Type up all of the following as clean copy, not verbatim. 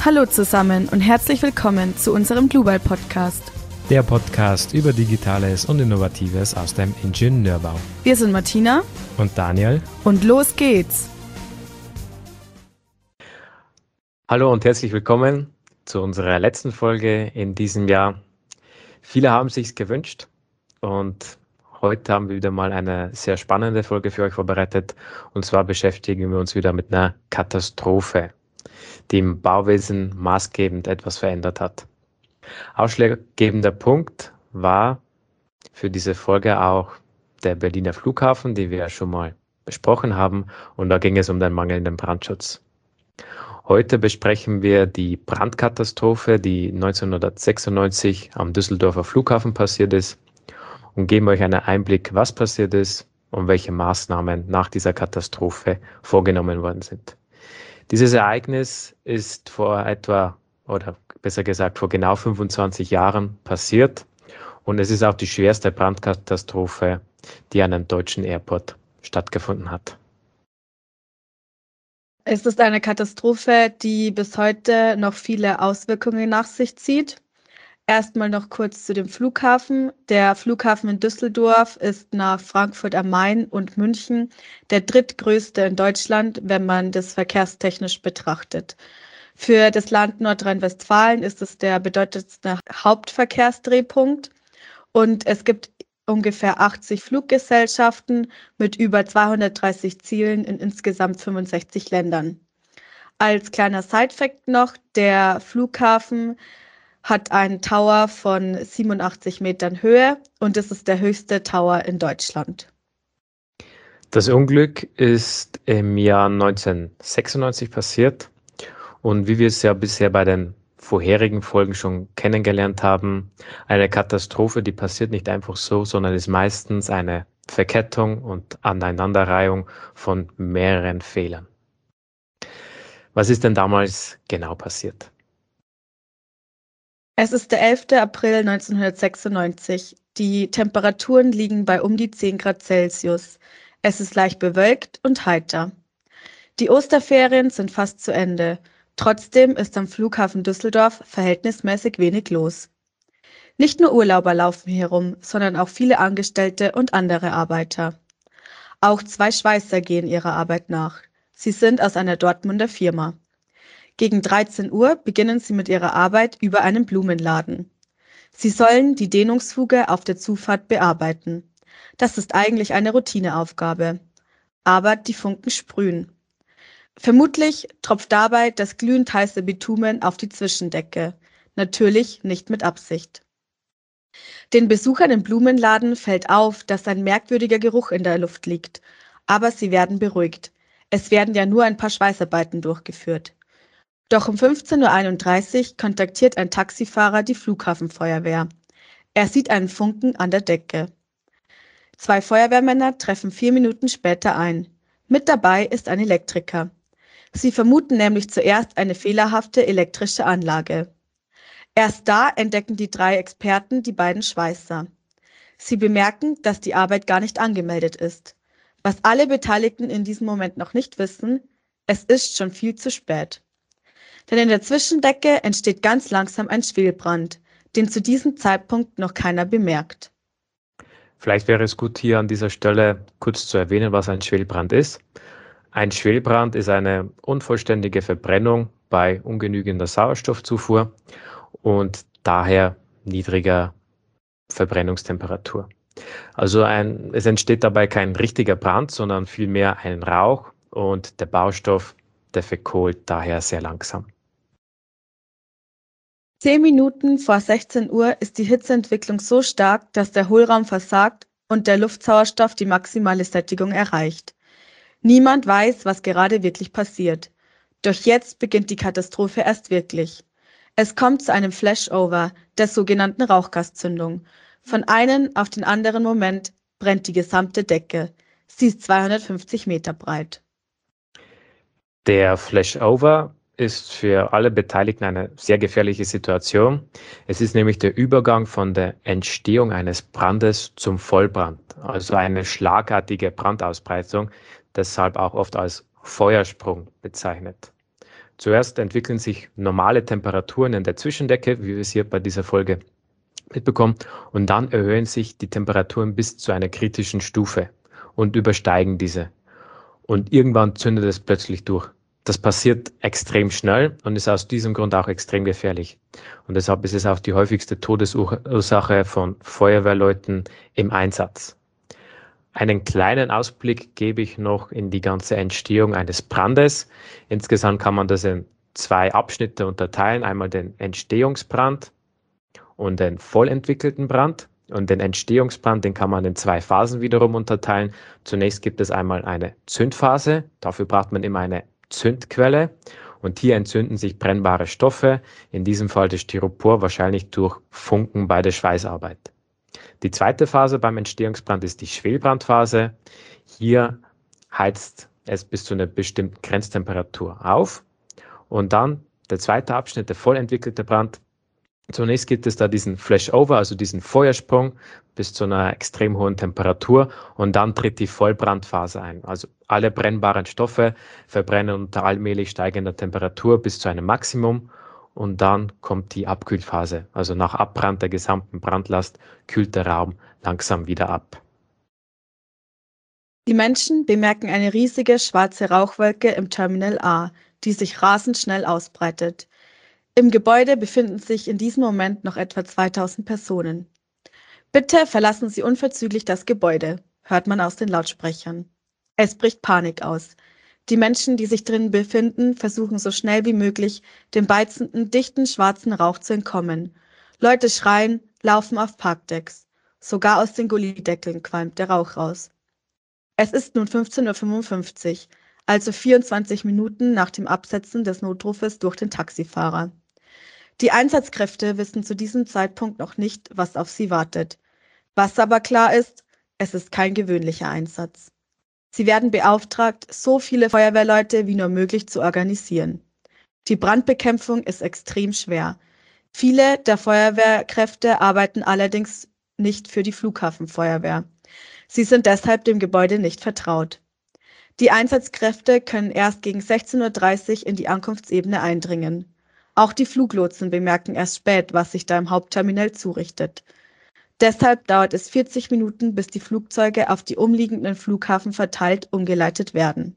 Hallo zusammen und herzlich willkommen zu unserem Global Podcast. Der Podcast über Digitales und Innovatives aus dem Ingenieurbau. Wir sind Martina und Daniel und los geht's. Hallo und herzlich willkommen zu unserer letzten Folge in diesem Jahr. Viele haben sich's gewünscht und heute haben wir wieder mal eine sehr spannende Folge für euch vorbereitet. Und zwar beschäftigen wir uns wieder mit einer Katastrophe, die im Bauwesen maßgebend etwas verändert hat. Ausschlaggebender Punkt war für diese Folge auch der Berliner Flughafen, den wir ja schon mal besprochen haben. Und da ging es um den mangelnden Brandschutz. Heute besprechen wir die Brandkatastrophe, die 1996 am Düsseldorfer Flughafen passiert ist, und geben euch einen Einblick, was passiert ist und welche Maßnahmen nach dieser Katastrophe vorgenommen worden sind. Dieses Ereignis ist vor genau 25 Jahren passiert und es ist auch die schwerste Brandkatastrophe, die an einem deutschen Airport stattgefunden hat. Es ist eine Katastrophe, die bis heute noch viele Auswirkungen nach sich zieht. Erstmal noch kurz zu dem Flughafen. Der Flughafen in Düsseldorf ist nach Frankfurt am Main und München der drittgrößte in Deutschland, wenn man das verkehrstechnisch betrachtet. Für das Land Nordrhein-Westfalen ist es der bedeutendste Hauptverkehrsdrehpunkt und es gibt ungefähr 80 Fluggesellschaften mit über 230 Zielen in insgesamt 65 Ländern. Als kleiner Side-Fact noch, der Flughafen hat einen Tower von 87 Metern Höhe und es ist der höchste Tower in Deutschland. Das Unglück ist im Jahr 1996 passiert und wie wir es ja bisher bei den vorherigen Folgen schon kennengelernt haben, eine Katastrophe, die passiert nicht einfach so, sondern ist meistens eine Verkettung und Aneinanderreihung von mehreren Fehlern. Was ist denn damals genau passiert? Es ist der 11. April 1996. Die Temperaturen liegen bei um die 10 Grad Celsius. Es ist leicht bewölkt und heiter. Die Osterferien sind fast zu Ende. Trotzdem ist am Flughafen Düsseldorf verhältnismäßig wenig los. Nicht nur Urlauber laufen hier rum, sondern auch viele Angestellte und andere Arbeiter. Auch 2 Schweißer gehen ihrer Arbeit nach. Sie sind aus einer Dortmunder Firma. Gegen 13 Uhr beginnen sie mit ihrer Arbeit über einen Blumenladen. Sie sollen die Dehnungsfuge auf der Zufahrt bearbeiten. Das ist eigentlich eine Routineaufgabe. Aber die Funken sprühen. Vermutlich tropft dabei das glühend heiße Bitumen auf die Zwischendecke. Natürlich nicht mit Absicht. Den Besuchern im Blumenladen fällt auf, dass ein merkwürdiger Geruch in der Luft liegt. Aber sie werden beruhigt. Es werden ja nur ein paar Schweißarbeiten durchgeführt. Doch um 15:31 Uhr kontaktiert ein Taxifahrer die Flughafenfeuerwehr. Er sieht einen Funken an der Decke. 2 Feuerwehrmänner treffen 4 Minuten später ein. Mit dabei ist ein Elektriker. Sie vermuten nämlich zuerst eine fehlerhafte elektrische Anlage. Erst da entdecken die 3 Experten die beiden Schweißer. Sie bemerken, dass die Arbeit gar nicht angemeldet ist. Was alle Beteiligten in diesem Moment noch nicht wissen, es ist schon viel zu spät. Denn in der Zwischendecke entsteht ganz langsam ein Schwelbrand, den zu diesem Zeitpunkt noch keiner bemerkt. Vielleicht wäre es gut, hier an dieser Stelle kurz zu erwähnen, was ein Schwelbrand ist. Ein Schwelbrand ist eine unvollständige Verbrennung bei ungenügender Sauerstoffzufuhr und daher niedriger Verbrennungstemperatur. Also es entsteht dabei kein richtiger Brand, sondern vielmehr ein Rauch und der Baustoff, der verkohlt daher sehr langsam. 10 Minuten vor 16 Uhr ist die Hitzeentwicklung so stark, dass der Hohlraum versagt und der Luftsauerstoff die maximale Sättigung erreicht. Niemand weiß, was gerade wirklich passiert. Doch jetzt beginnt die Katastrophe erst wirklich. Es kommt zu einem Flashover, der sogenannten Rauchgaszündung. Von einem auf den anderen Moment brennt die gesamte Decke. Sie ist 250 Meter breit. Der Flashover ist für alle Beteiligten eine sehr gefährliche Situation. Es ist nämlich der Übergang von der Entstehung eines Brandes zum Vollbrand, also eine schlagartige Brandausbreitung, deshalb auch oft als Feuersprung bezeichnet. Zuerst entwickeln sich normale Temperaturen in der Zwischendecke, wie wir es hier bei dieser Folge mitbekommen, und dann erhöhen sich die Temperaturen bis zu einer kritischen Stufe und übersteigen diese. Und irgendwann zündet es plötzlich durch. Das passiert extrem schnell und ist aus diesem Grund auch extrem gefährlich. Und deshalb ist es auch die häufigste Todesursache von Feuerwehrleuten im Einsatz. Einen kleinen Ausblick gebe ich noch in die ganze Entstehung eines Brandes. Insgesamt kann man das in zwei Abschnitte unterteilen. Einmal den Entstehungsbrand und den vollentwickelten Brand. Und den Entstehungsbrand, den kann man in zwei Phasen wiederum unterteilen. Zunächst gibt es einmal eine Zündphase. Dafür braucht man immer eine Zündquelle. Und hier entzünden sich brennbare Stoffe, in diesem Fall das Styropor, wahrscheinlich durch Funken bei der Schweißarbeit. Die zweite Phase beim Entstehungsbrand ist die Schwelbrandphase. Hier heizt es bis zu einer bestimmten Grenztemperatur auf. Und dann der zweite Abschnitt, der vollentwickelte Brand. Zunächst gibt es da diesen Flashover, also diesen Feuersprung bis zu einer extrem hohen Temperatur, und dann tritt die Vollbrandphase ein. Also alle brennbaren Stoffe verbrennen unter allmählich steigender Temperatur bis zu einem Maximum, und dann kommt die Abkühlphase. Also nach Abbrand der gesamten Brandlast kühlt der Raum langsam wieder ab. Die Menschen bemerken eine riesige schwarze Rauchwolke im Terminal A, die sich rasend schnell ausbreitet. Im Gebäude befinden sich in diesem Moment noch etwa 2000 Personen. Bitte verlassen Sie unverzüglich das Gebäude, hört man aus den Lautsprechern. Es bricht Panik aus. Die Menschen, die sich drinnen befinden, versuchen so schnell wie möglich, dem beizenden, dichten, schwarzen Rauch zu entkommen. Leute schreien, laufen auf Parkdecks. Sogar aus den Gullydeckeln qualmt der Rauch raus. Es ist nun 15:55 Uhr, also 24 Minuten nach dem Absetzen des Notrufes durch den Taxifahrer. Die Einsatzkräfte wissen zu diesem Zeitpunkt noch nicht, was auf sie wartet. Was aber klar ist, es ist kein gewöhnlicher Einsatz. Sie werden beauftragt, so viele Feuerwehrleute wie nur möglich zu organisieren. Die Brandbekämpfung ist extrem schwer. Viele der Feuerwehrkräfte arbeiten allerdings nicht für die Flughafenfeuerwehr. Sie sind deshalb dem Gebäude nicht vertraut. Die Einsatzkräfte können erst gegen 16:30 Uhr in die Ankunftsebene eindringen. Auch die Fluglotsen bemerken erst spät, was sich da im Hauptterminal zurichtet. Deshalb dauert es 40 Minuten, bis die Flugzeuge auf die umliegenden Flughafen verteilt umgeleitet werden.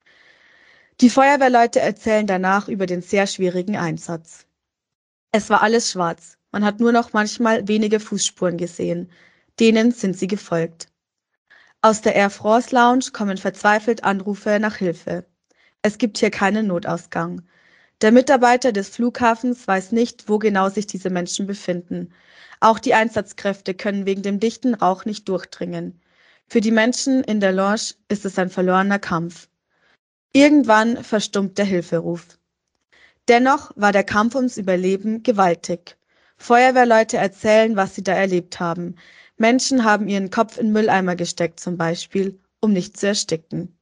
Die Feuerwehrleute erzählen danach über den sehr schwierigen Einsatz. Es war alles schwarz. Man hat nur noch manchmal wenige Fußspuren gesehen. Denen sind sie gefolgt. Aus der Air France Lounge kommen verzweifelt Anrufe nach Hilfe. Es gibt hier keinen Notausgang. Der Mitarbeiter des Flughafens weiß nicht, wo genau sich diese Menschen befinden. Auch die Einsatzkräfte können wegen dem dichten Rauch nicht durchdringen. Für die Menschen in der Lounge ist es ein verlorener Kampf. Irgendwann verstummt der Hilferuf. Dennoch war der Kampf ums Überleben gewaltig. Feuerwehrleute erzählen, was sie da erlebt haben. Menschen haben ihren Kopf in Mülleimer gesteckt zum Beispiel, um nicht zu ersticken.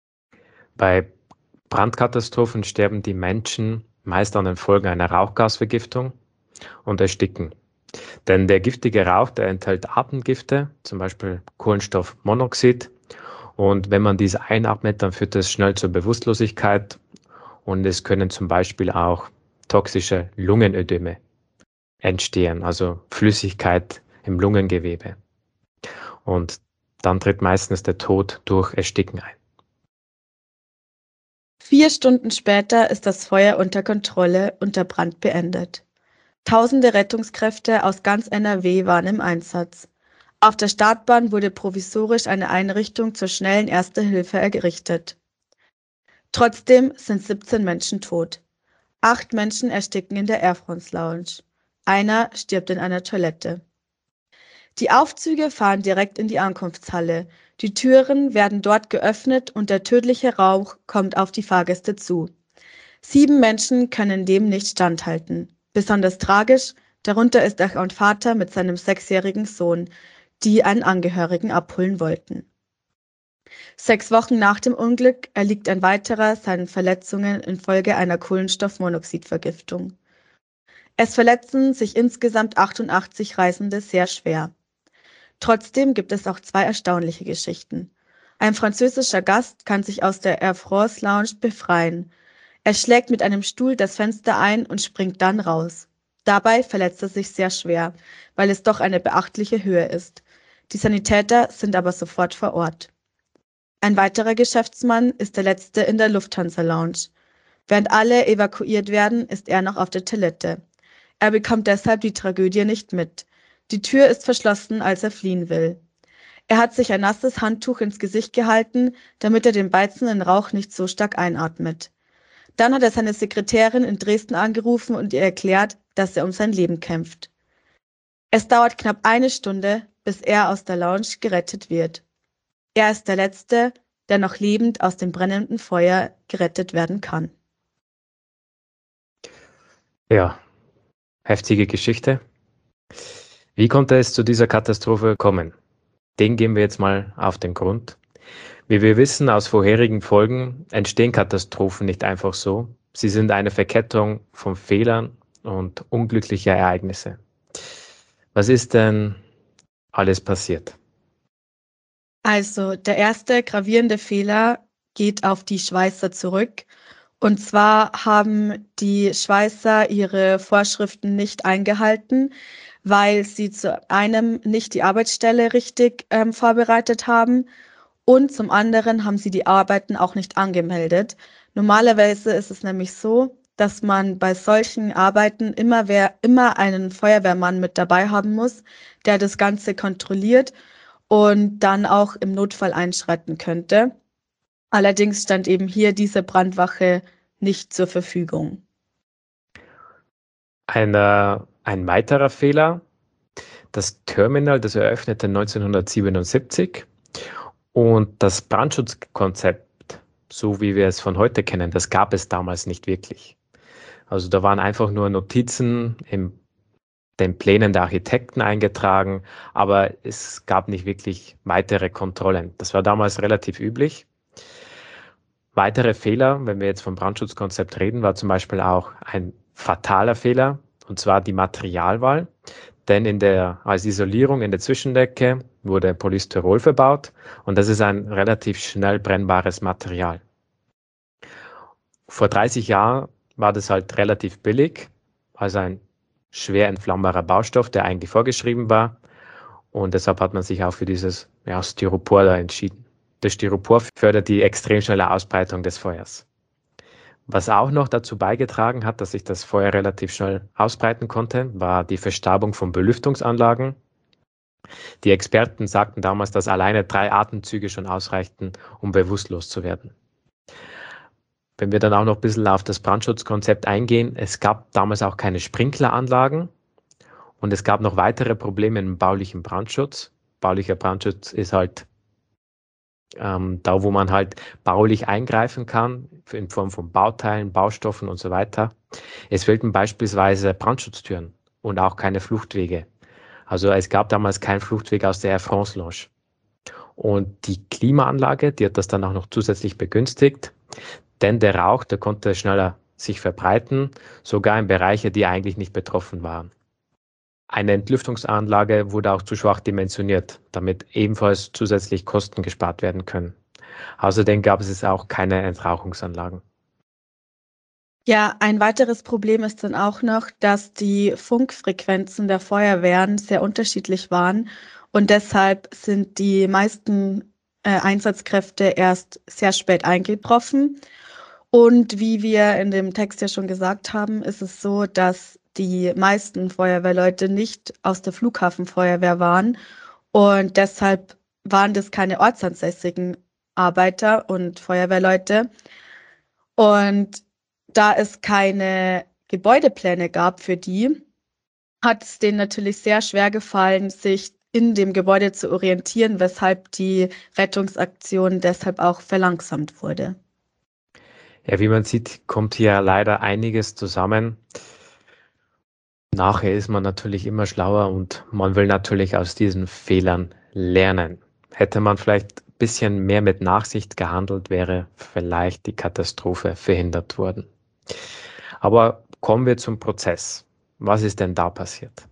Bei Brandkatastrophen sterben die Menschen meist an den Folgen einer Rauchgasvergiftung und ersticken. Denn der giftige Rauch, der enthält Atemgifte, zum Beispiel Kohlenstoffmonoxid. Und wenn man diese einatmet, dann führt das schnell zur Bewusstlosigkeit, und es können zum Beispiel auch toxische Lungenödeme entstehen, also Flüssigkeit im Lungengewebe. Und dann tritt meistens der Tod durch Ersticken ein. 4 Stunden später ist das Feuer unter Kontrolle und der Brand beendet. Tausende Rettungskräfte aus ganz NRW waren im Einsatz. Auf der Startbahn wurde provisorisch eine Einrichtung zur schnellen Erste Hilfe errichtet. Trotzdem sind 17 Menschen tot. 8 Menschen ersticken in der Air France Lounge. Einer stirbt in einer Toilette. Die Aufzüge fahren direkt in die Ankunftshalle. Die Türen werden dort geöffnet und der tödliche Rauch kommt auf die Fahrgäste zu. 7 Menschen können dem nicht standhalten. Besonders tragisch, darunter ist auch ein Vater mit seinem 6-jährigen Sohn, die einen Angehörigen abholen wollten. 6 Wochen nach dem Unglück erliegt ein weiterer seinen Verletzungen infolge einer Kohlenstoffmonoxidvergiftung. Es verletzen sich insgesamt 88 Reisende sehr schwer. Trotzdem gibt es auch 2 erstaunliche Geschichten. Ein französischer Gast kann sich aus der Air France Lounge befreien. Er schlägt mit einem Stuhl das Fenster ein und springt dann raus. Dabei verletzt er sich sehr schwer, weil es doch eine beachtliche Höhe ist. Die Sanitäter sind aber sofort vor Ort. Ein weiterer Geschäftsmann ist der letzte in der Lufthansa Lounge. Während alle evakuiert werden, ist er noch auf der Toilette. Er bekommt deshalb die Tragödie nicht mit. Die Tür ist verschlossen, als er fliehen will. Er hat sich ein nasses Handtuch ins Gesicht gehalten, damit er den beizenden Rauch nicht so stark einatmet. Dann hat er seine Sekretärin in Dresden angerufen und ihr erklärt, dass er um sein Leben kämpft. Es dauert knapp eine Stunde, bis er aus der Lounge gerettet wird. Er ist der Letzte, der noch lebend aus dem brennenden Feuer gerettet werden kann. Ja, heftige Geschichte. Wie konnte es zu dieser Katastrophe kommen? Den gehen wir jetzt mal auf den Grund. Wie wir wissen aus vorherigen Folgen, entstehen Katastrophen nicht einfach so. Sie sind eine Verkettung von Fehlern und unglücklicher Ereignisse. Was ist denn alles passiert? Also, der erste gravierende Fehler geht auf die Schweißer zurück. Und zwar haben die Schweißer ihre Vorschriften nicht eingehalten, weil sie zu einem nicht die Arbeitsstelle richtig vorbereitet haben und zum anderen haben sie die Arbeiten auch nicht angemeldet. Normalerweise ist es nämlich so, dass man bei solchen Arbeiten immer einen Feuerwehrmann mit dabei haben muss, der das Ganze kontrolliert und dann auch im Notfall einschreiten könnte. Allerdings stand eben hier diese Brandwache nicht zur Verfügung. Ein weiterer Fehler, das Terminal, das eröffnete 1977 und das Brandschutzkonzept, so wie wir es von heute kennen, das gab es damals nicht wirklich. Also da waren einfach nur Notizen in den Plänen der Architekten eingetragen, aber es gab nicht wirklich weitere Kontrollen. Das war damals relativ üblich. Weitere Fehler, wenn wir jetzt vom Brandschutzkonzept reden, war zum Beispiel auch ein fataler Fehler, und zwar die Materialwahl. Denn als Isolierung in der Zwischendecke wurde Polystyrol verbaut und das ist ein relativ schnell brennbares Material. Vor 30 Jahren war das halt relativ billig, also ein schwer entflammbarer Baustoff, der eigentlich vorgeschrieben war. Und deshalb hat man sich auch für dieses Styropor da entschieden. Das Styropor fördert die extrem schnelle Ausbreitung des Feuers. Was auch noch dazu beigetragen hat, dass sich das Feuer relativ schnell ausbreiten konnte, war die Verstaubung von Belüftungsanlagen. Die Experten sagten damals, dass alleine 3 Atemzüge schon ausreichten, um bewusstlos zu werden. Wenn wir dann auch noch ein bisschen auf das Brandschutzkonzept eingehen, es gab damals auch keine Sprinkleranlagen und es gab noch weitere Probleme im baulichen Brandschutz. Baulicher Brandschutz ist halt da, wo man halt baulich eingreifen kann, in Form von Bauteilen, Baustoffen und so weiter. Es fehlten beispielsweise Brandschutztüren und auch keine Fluchtwege. Also es gab damals keinen Fluchtweg aus der Air France Lounge. Und die Klimaanlage, die hat das dann auch noch zusätzlich begünstigt, denn der Rauch, der konnte schneller sich verbreiten, sogar in Bereiche, die eigentlich nicht betroffen waren. Eine Entlüftungsanlage wurde auch zu schwach dimensioniert, damit ebenfalls zusätzlich Kosten gespart werden können. Außerdem gab es auch keine Entrauchungsanlagen. Ja, ein weiteres Problem ist dann auch noch, dass die Funkfrequenzen der Feuerwehren sehr unterschiedlich waren und deshalb sind die meisten Einsatzkräfte erst sehr spät eingetroffen. Und wie wir in dem Text ja schon gesagt haben, ist es so, dass die meisten Feuerwehrleute nicht aus der Flughafenfeuerwehr waren und deshalb waren das keine ortsansässigen Arbeiter und Feuerwehrleute. Und da es keine Gebäudepläne gab für die, hat es denen natürlich sehr schwer gefallen, sich in dem Gebäude zu orientieren, weshalb die Rettungsaktion deshalb auch verlangsamt wurde. Ja, wie man sieht, kommt hier leider einiges zusammen. Nachher ist man natürlich immer schlauer und man will natürlich aus diesen Fehlern lernen. Hätte man vielleicht ein bisschen mehr mit Nachsicht gehandelt, wäre vielleicht die Katastrophe verhindert worden. Aber kommen wir zum Prozess. Was ist denn da passiert?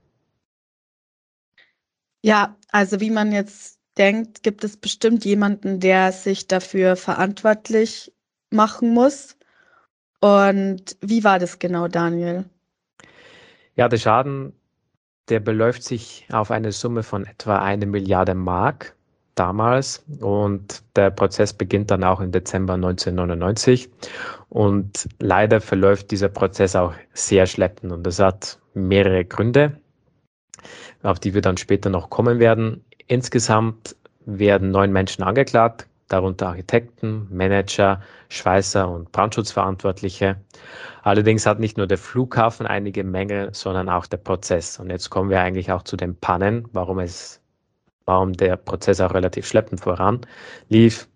Ja, also wie man jetzt denkt, gibt es bestimmt jemanden, der sich dafür verantwortlich machen muss. Und wie war das genau, Daniel? Ja, der Schaden, der beläuft sich auf eine Summe von etwa 1 Milliarde Mark damals und der Prozess beginnt dann auch im Dezember 1999 und leider verläuft dieser Prozess auch sehr schleppend und das hat mehrere Gründe, auf die wir dann später noch kommen werden. Insgesamt werden 9 Menschen angeklagt, darunter Architekten, Manager, Schweißer und Brandschutzverantwortliche. Allerdings hat nicht nur der Flughafen einige Mängel, sondern auch der Prozess. Und jetzt kommen wir eigentlich auch zu den Pannen, warum der Prozess auch relativ schleppend voran lief.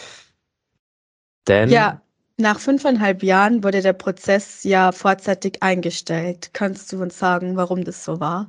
Denn Ja, nach 5,5 Jahren wurde der Prozess ja vorzeitig eingestellt. Kannst du uns sagen, warum das so war?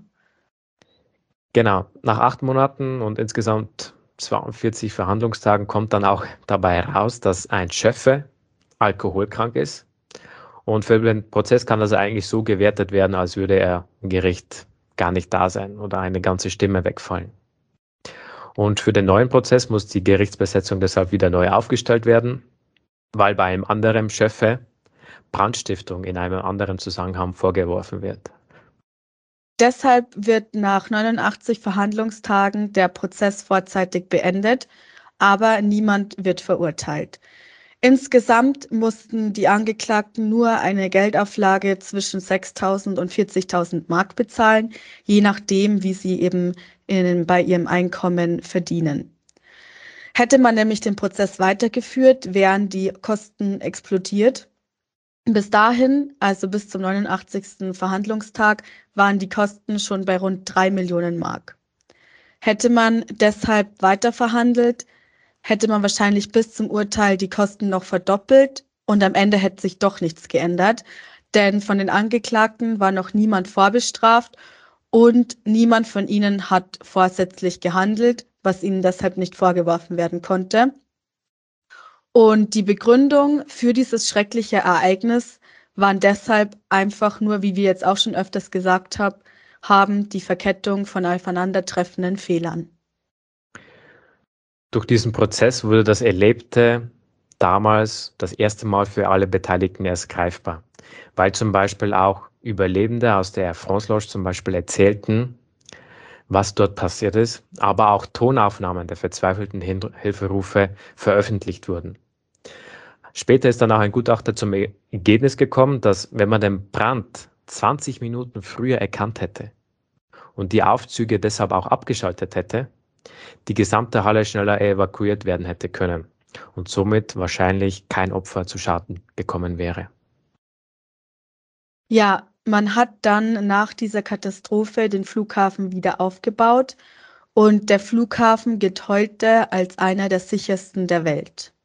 genau, nach 8 Monaten und insgesamt 42 Verhandlungstagen kommt dann auch dabei raus, dass ein Schöffe alkoholkrank ist. Und für den Prozess kann das eigentlich so gewertet werden, als würde er im Gericht gar nicht da sein oder eine ganze Stimme wegfallen. Und für den neuen Prozess muss die Gerichtsbesetzung deshalb wieder neu aufgestellt werden, weil bei einem anderen Schöffe Brandstiftung in einem anderen Zusammenhang vorgeworfen wird. Deshalb wird nach 89 Verhandlungstagen der Prozess vorzeitig beendet, aber niemand wird verurteilt. Insgesamt mussten die Angeklagten nur eine Geldauflage zwischen 6.000 und 40.000 Mark bezahlen, je nachdem, wie sie eben bei ihrem Einkommen verdienen. Hätte man nämlich den Prozess weitergeführt, wären die Kosten explodiert. Bis dahin, also bis zum 89. Verhandlungstag, waren die Kosten schon bei rund 3 Millionen Mark. Hätte man deshalb weiter verhandelt, hätte man wahrscheinlich bis zum Urteil die Kosten noch verdoppelt und am Ende hätte sich doch nichts geändert, denn von den Angeklagten war noch niemand vorbestraft und niemand von ihnen hat vorsätzlich gehandelt, was ihnen deshalb nicht vorgeworfen werden konnte. Und die Begründung für dieses schreckliche Ereignis waren deshalb einfach nur, wie wir jetzt auch schon öfters gesagt haben, die Verkettung von aufeinandertreffenden Fehlern. Durch diesen Prozess wurde das Erlebte damals das erste Mal für alle Beteiligten erst greifbar, weil zum Beispiel auch Überlebende aus der Air France Lodge zum Beispiel erzählten, was dort passiert ist, aber auch Tonaufnahmen der verzweifelten Hilferufe veröffentlicht wurden. Später ist dann auch ein Gutachter zum Ergebnis gekommen, dass wenn man den Brand 20 Minuten früher erkannt hätte und die Aufzüge deshalb auch abgeschaltet hätte, die gesamte Halle schneller evakuiert werden hätte können und somit wahrscheinlich kein Opfer zu Schaden gekommen wäre. Ja, man hat dann nach dieser Katastrophe den Flughafen wieder aufgebaut und der Flughafen gilt heute als einer der sichersten der Welt.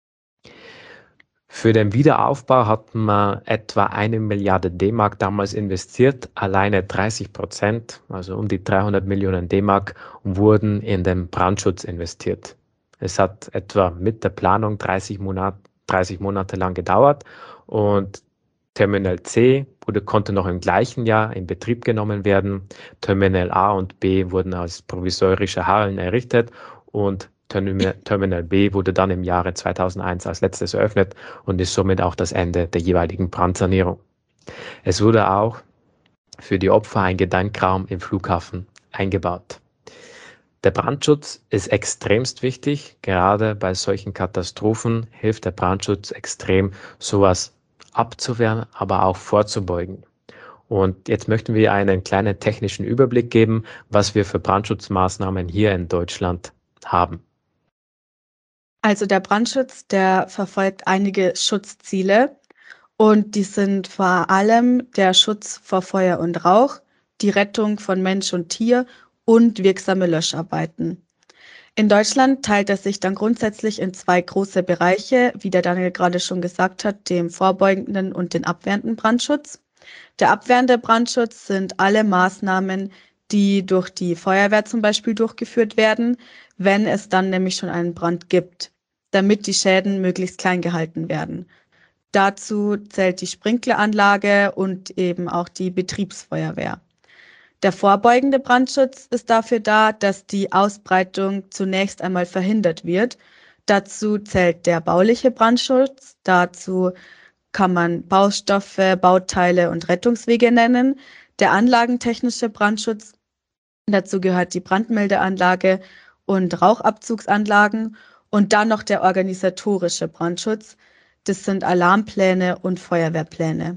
Für den Wiederaufbau hat man etwa 1 Milliarde D-Mark damals investiert. Alleine 30%, also um die 300 Millionen D-Mark, wurden in den Brandschutz investiert. Es hat etwa mit der Planung 30 Monate lang gedauert und Terminal C konnte noch im gleichen Jahr in Betrieb genommen werden. Terminal A und B wurden als provisorische Hallen errichtet und Terminal B wurde dann im Jahre 2001 als letztes eröffnet und ist somit auch das Ende der jeweiligen Brandsanierung. Es wurde auch für die Opfer ein Gedenkraum im Flughafen eingebaut. Der Brandschutz ist extremst wichtig. Gerade bei solchen Katastrophen hilft der Brandschutz extrem, sowas abzuwehren, aber auch vorzubeugen. Und jetzt möchten wir einen kleinen technischen Überblick geben, was wir für Brandschutzmaßnahmen hier in Deutschland haben. Also der Brandschutz, der verfolgt einige Schutzziele und die sind vor allem der Schutz vor Feuer und Rauch, die Rettung von Mensch und Tier und wirksame Löscharbeiten. In Deutschland teilt er sich dann grundsätzlich in zwei große Bereiche, wie der Daniel gerade schon gesagt hat, dem vorbeugenden und den abwehrenden Brandschutz. Der abwehrende Brandschutz sind alle Maßnahmen, die durch die Feuerwehr zum Beispiel durchgeführt werden, wenn es dann nämlich schon einen Brand gibt, damit die Schäden möglichst klein gehalten werden. Dazu zählt die Sprinkleranlage und eben auch die Betriebsfeuerwehr. Der vorbeugende Brandschutz ist dafür da, dass die Ausbreitung zunächst einmal verhindert wird. Dazu zählt der bauliche Brandschutz, dazu kann man Baustoffe, Bauteile und Rettungswege nennen. Der anlagentechnische Brandschutz, dazu gehört die Brandmeldeanlage und Rauchabzugsanlagen und dann noch der organisatorische Brandschutz. Das sind Alarmpläne und Feuerwehrpläne.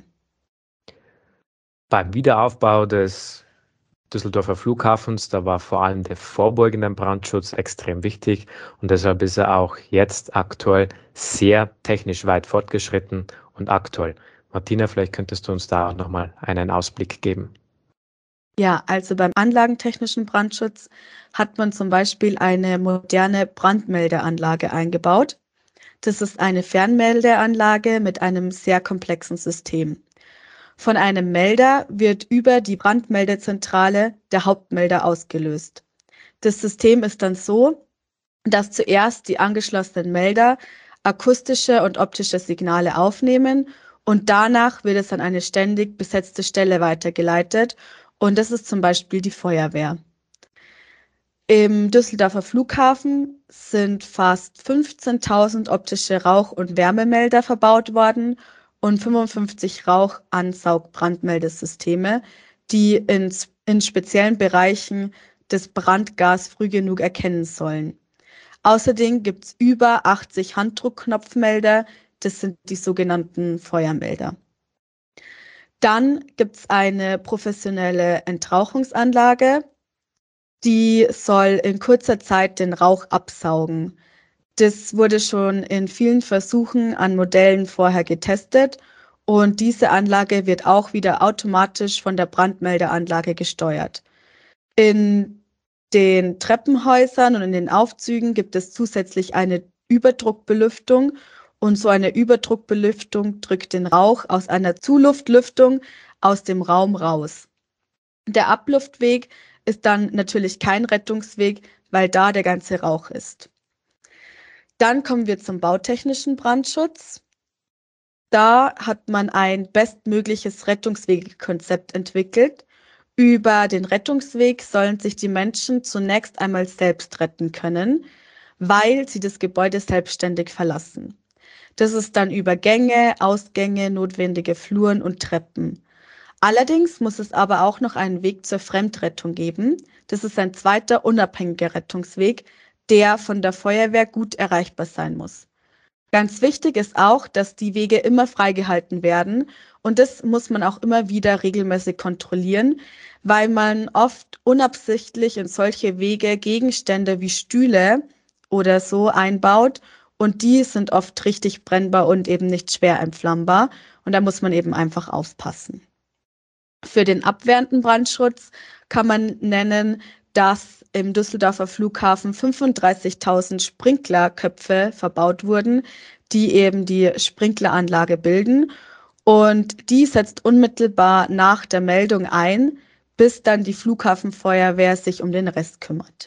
Beim Wiederaufbau des Düsseldorfer Flughafens, da war vor allem der vorbeugende Brandschutz extrem wichtig und deshalb ist er auch jetzt aktuell sehr technisch weit fortgeschritten und aktuell. Martina, vielleicht könntest du uns da auch nochmal einen Ausblick geben. Ja, also beim anlagentechnischen Brandschutz hat man zum Beispiel eine moderne Brandmeldeanlage eingebaut. Das ist eine Fernmeldeanlage mit einem sehr komplexen System. Von einem Melder wird über die Brandmeldezentrale der Hauptmelder ausgelöst. Das System ist dann so, dass zuerst die angeschlossenen Melder akustische und optische Signale aufnehmen und danach wird es an eine ständig besetzte Stelle weitergeleitet und das ist zum Beispiel die Feuerwehr. Im Düsseldorfer Flughafen sind fast 15.000 optische Rauch- und Wärmemelder verbaut worden und 55 Rauchansaugbrandmeldesysteme, die in speziellen Bereichen das Brandgas früh genug erkennen sollen. Außerdem gibt es über 80 Handdruckknopfmelder, das sind die sogenannten Feuermelder. Dann gibt es eine professionelle Entrauchungsanlage, die soll in kurzer Zeit den Rauch absaugen. Das wurde schon in vielen Versuchen an Modellen vorher getestet und diese Anlage wird auch wieder automatisch von der Brandmeldeanlage gesteuert. In den Treppenhäusern und in den Aufzügen gibt es zusätzlich eine Überdruckbelüftung und so eine Überdruckbelüftung drückt den Rauch aus einer Zuluftlüftung aus dem Raum raus. Der Abluftweg ist dann natürlich kein Rettungsweg, weil da der ganze Rauch ist. Dann kommen wir zum bautechnischen Brandschutz. Da hat man ein bestmögliches Rettungswegekonzept entwickelt. Über den Rettungsweg sollen sich die Menschen zunächst einmal selbst retten können, weil sie das Gebäude selbstständig verlassen. Das ist dann über Gänge, Ausgänge, notwendige Fluren und Treppen. Allerdings muss es aber auch noch einen Weg zur Fremdrettung geben. Das ist ein zweiter unabhängiger Rettungsweg, der von der Feuerwehr gut erreichbar sein muss. Ganz wichtig ist auch, dass die Wege immer freigehalten werden und das muss man auch immer wieder regelmäßig kontrollieren, weil man oft unabsichtlich in solche Wege Gegenstände wie Stühle oder so einbaut und die sind oft richtig brennbar und eben nicht schwer entflammbar und da muss man eben einfach aufpassen. Für den abwehrenden Brandschutz kann man nennen, dass im Düsseldorfer Flughafen 35.000 Sprinklerköpfe verbaut wurden, die eben die Sprinkleranlage bilden. Und die setzt unmittelbar nach der Meldung ein, bis dann die Flughafenfeuerwehr sich um den Rest kümmert.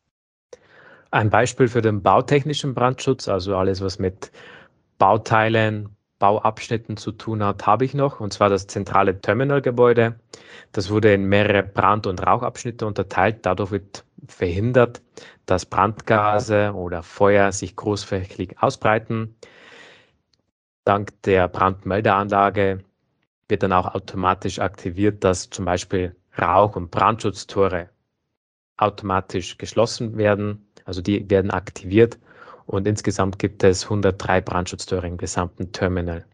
Ein Beispiel für den bautechnischen Brandschutz, also alles, was mit Bauteilen, Bauabschnitten zu tun hat, habe ich noch, und zwar das zentrale Terminalgebäude. Das wurde in mehrere Brand- und Rauchabschnitte unterteilt. Dadurch wird verhindert, dass Brandgase oder Feuer sich großflächig ausbreiten. Dank der Brandmeldeanlage wird dann auch automatisch aktiviert, dass zum Beispiel Rauch- und Brandschutztore automatisch geschlossen werden. Also die werden aktiviert und insgesamt gibt es 103 Brandschutztore im gesamten Terminal.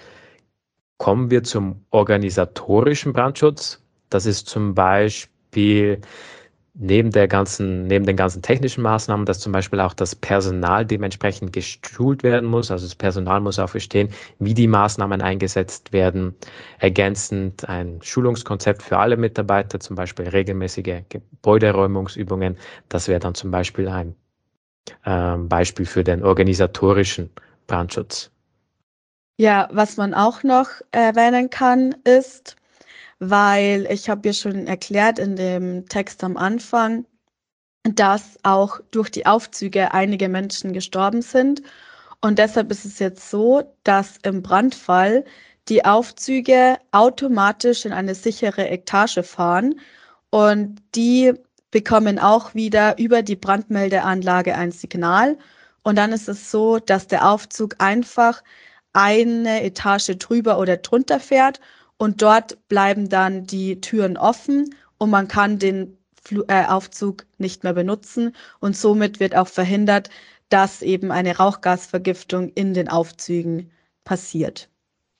Kommen wir zum organisatorischen Brandschutz. Das ist zum Beispiel neben den ganzen technischen Maßnahmen, dass zum Beispiel auch das Personal dementsprechend geschult werden muss. Also das Personal muss auch verstehen, wie die Maßnahmen eingesetzt werden. Ergänzend ein Schulungskonzept für alle Mitarbeiter, zum Beispiel regelmäßige Gebäuderäumungsübungen. Das wäre dann zum Beispiel ein Beispiel für den organisatorischen Brandschutz. Ja, was man auch noch erwähnen kann, ist, weil ich habe ja schon erklärt in dem Text am Anfang, dass auch durch die Aufzüge einige Menschen gestorben sind. Und deshalb ist es jetzt so, dass im Brandfall die Aufzüge automatisch in eine sichere Etage fahren und die bekommen auch wieder über die Brandmeldeanlage ein Signal. Und dann ist es so, dass der Aufzug einfach eine Etage drüber oder drunter fährt und dort bleiben dann die Türen offen und man kann den Aufzug nicht mehr benutzen und somit wird auch verhindert, dass eben eine Rauchgasvergiftung in den Aufzügen passiert.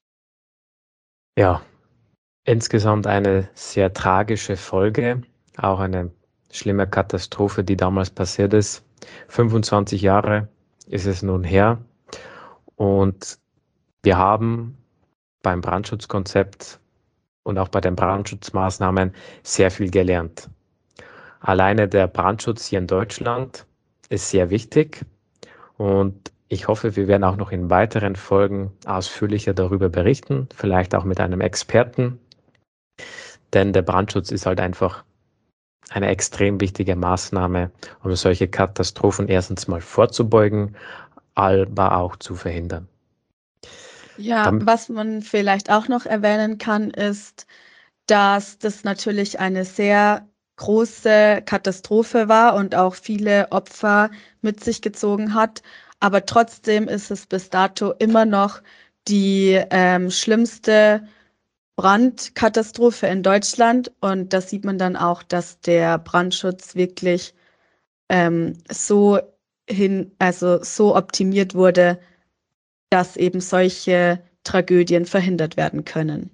Ja, insgesamt eine sehr tragische Folge, auch eine schlimme Katastrophe, die damals passiert ist. 25 Jahre ist es nun her und wir haben beim Brandschutzkonzept und auch bei den Brandschutzmaßnahmen sehr viel gelernt. Alleine der Brandschutz hier in Deutschland ist sehr wichtig und ich hoffe, wir werden auch noch in weiteren Folgen ausführlicher darüber berichten, vielleicht auch mit einem Experten, denn der Brandschutz ist halt einfach eine extrem wichtige Maßnahme, um solche Katastrophen erstens mal vorzubeugen, aber auch zu verhindern. Ja, was man vielleicht auch noch erwähnen kann, ist, dass das natürlich eine sehr große Katastrophe war und auch viele Opfer mit sich gezogen hat. Aber trotzdem ist es bis dato immer noch die schlimmste Brandkatastrophe in Deutschland. Und da sieht man dann auch, dass der Brandschutz wirklich so optimiert wurde, dass eben solche Tragödien verhindert werden können.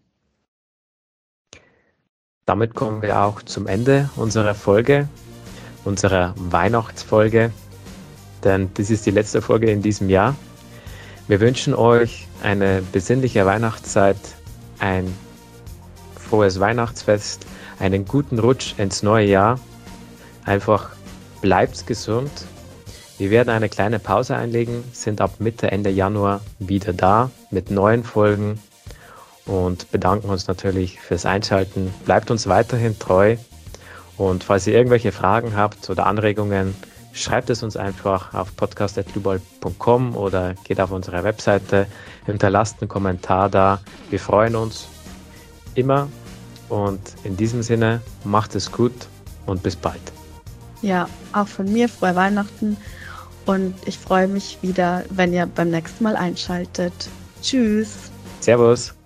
Damit kommen wir auch zum Ende unserer Folge, unserer Weihnachtsfolge, denn das ist die letzte Folge in diesem Jahr. Wir wünschen euch eine besinnliche Weihnachtszeit, ein frohes Weihnachtsfest, einen guten Rutsch ins neue Jahr. Einfach bleibt gesund. Wir werden eine kleine Pause einlegen, sind ab Mitte, Ende Januar wieder da mit neuen Folgen und bedanken uns natürlich fürs Einschalten. Bleibt uns weiterhin treu und falls ihr irgendwelche Fragen habt oder Anregungen, schreibt es uns einfach auf podcast@lubal.com oder geht auf unsere Webseite, hinterlasst einen Kommentar da. Wir freuen uns immer und in diesem Sinne, macht es gut und bis bald. Ja, auch von mir frohe Weihnachten und ich freue mich wieder, wenn ihr beim nächsten Mal einschaltet. Tschüss. Servus.